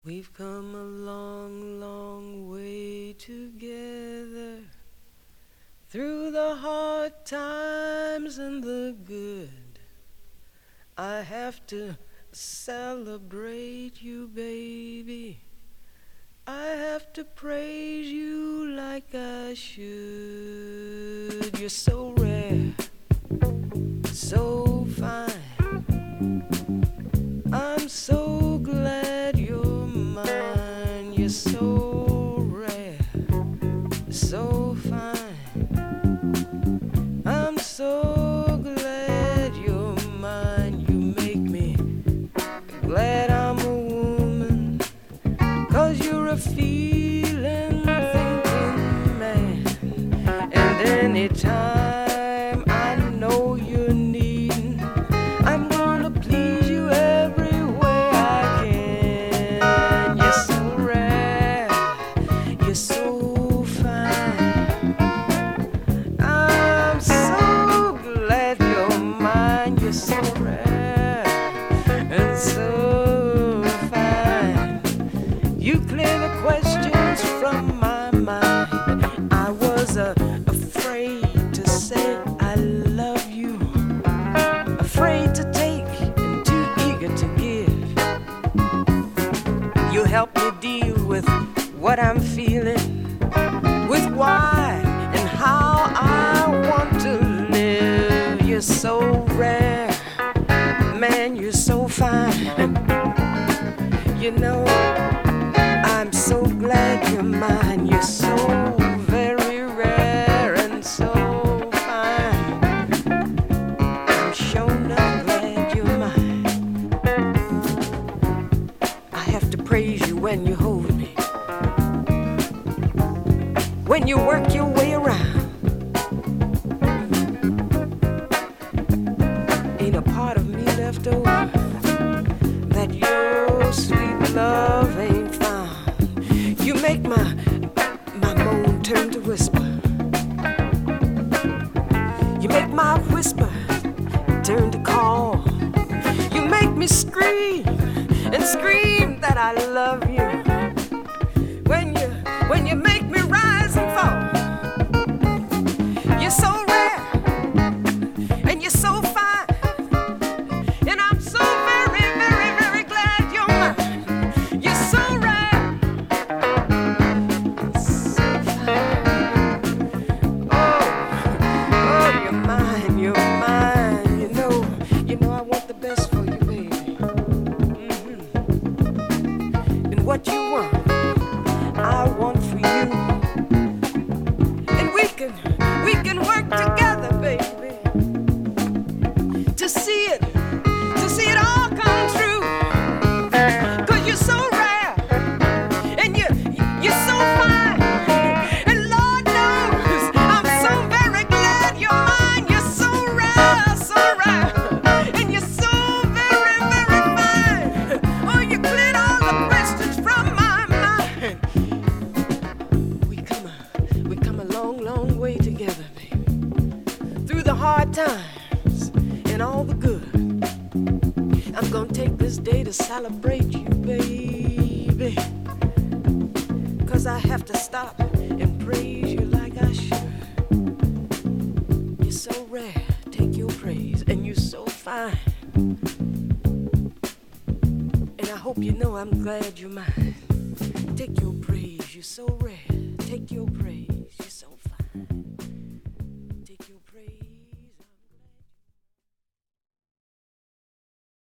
We've come a long, long way together, through the hard times and the good. I have to celebrate you, baby. I have to praise you like I should. You're so rare, so fine. I'm so glad you're mine. You're so rare, so fine. I'm so glad you're mine. You make me glad I'm a woman, 'cause you're a feeling, thinking man. And anytime I know you're needing, I'm gonna please you every way I can. You're so rare, you're so fine. I'm so glad you're mine. You're so rare and so fine. You clear the questions from my mind. I was afraid to say I love you, afraid to take and too eager to give. You help me deal with what I'm feeling, with why and how I want to live. You're so rare, man, you're so fine. You know, I'm so glad you're mine. You're so very rare and so fine. I'm sure not glad you're mine. I have to praise you when you hold me, when you work your way around. Ain't a part of me left over that your sweet love ain't found. You make my moan turn to whisper. You make my whisper turn to call. You make me scream and scream that I love you. When you make me rise and fall. You're so rare and you're so fine. And I'm so very, very, very glad you're mine. You're so rare, so fine. Oh, you're mine, you're mine. You know I want the best for you, baby. And what you want, I want for you. And we can work together, baby, to see it all come true. 'Cause you're so rare and you're so fine. And Lord knows I'm so very glad you're mine. You're so rare, and you're so very, very fine. Oh, you cleared all the questions from my mind. We come a long, long way together, baby, through the hard times and all the good. I'm gonna take this day to celebrate you, baby, 'cause I have to stop and praise you like I should. You're so rare, take your praise, and you're so fine. And I hope you know I'm glad you're mine. Take your praise, you're so rare, take your praise.